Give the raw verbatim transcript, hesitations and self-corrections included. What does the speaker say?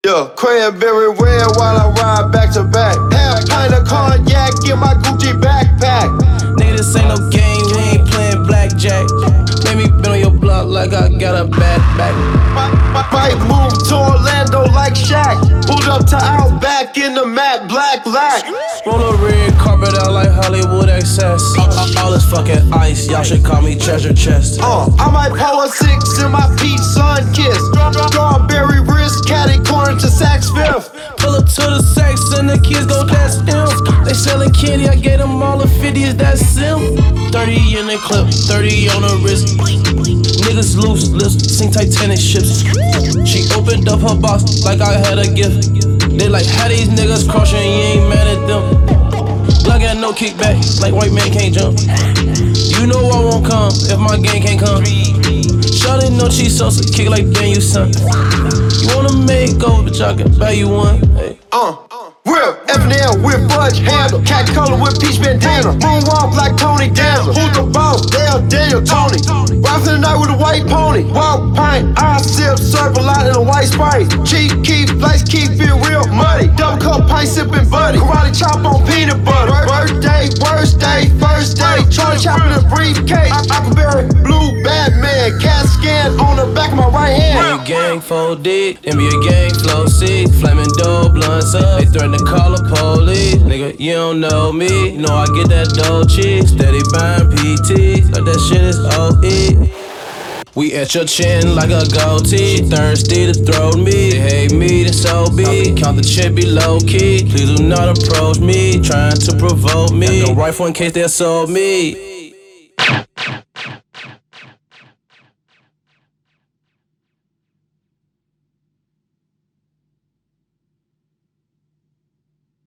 Yeah, cranberry red while I ride back to back. Half pint of cognac in my Gucci backpack. Nigga, this ain't no game, we ain't playing blackjack. Make me been on your block like I got a bad back. Might move to Orlando like Shaq. Pulled up to Outback in the matte black lack. Roll a red carpet out like Hollywood excess. All, all this fucking ice, y'all should call me treasure chest. Uh, I might pour a six in my peach sun kiss. Strawberry wrist, catty corner to Saks Fifth. Pull up to the sex and the kids go, that's him. They selling candy, I gave them all the fifties, that's him. thirty in the clip, thirty on the wrist. Niggas loose lips, sing Titanic ships. She opened up her box like I had a gift. They like, how these niggas crushing, you ain't mad at them. Glock got no kickback, like white man can't jump. You know I won't come if my gang can't come. Shawty no cheese sauce, kick like Daniel son. You wanna make go, but y'all can buy you one. Hey. Uh, real F and L with fudge handle. Cat color with peach bandana. Moonwalk like Tony Danza. Who's the boss? Dale, Daniel, Tony. Ride for the night with a white pony. Walk pint, I sip, serve a lot in a white Sprite. Cheap, keep, lights keep it real muddy. Double cup pint sipping buddy. Karate chop on peanut butter. Birthday, worst day, first day. Charlie chopping a briefcase. Appleberry, blue Batman. Cat scan on the back of my right hand. When you gang four D, N B A gang flow C. Flaming dough, blunts up. They threaten to call the police. Nigga, you don't know me. You know I get that dough cheese. Steady buying P Ts. Like that shit is O E. We at your chin like a goatee. Thirsty to throw me. They hate me, then so be. Count the chip, be low key. Please do not approach me. Trying to provoke me. Got no rifle in case they assault me.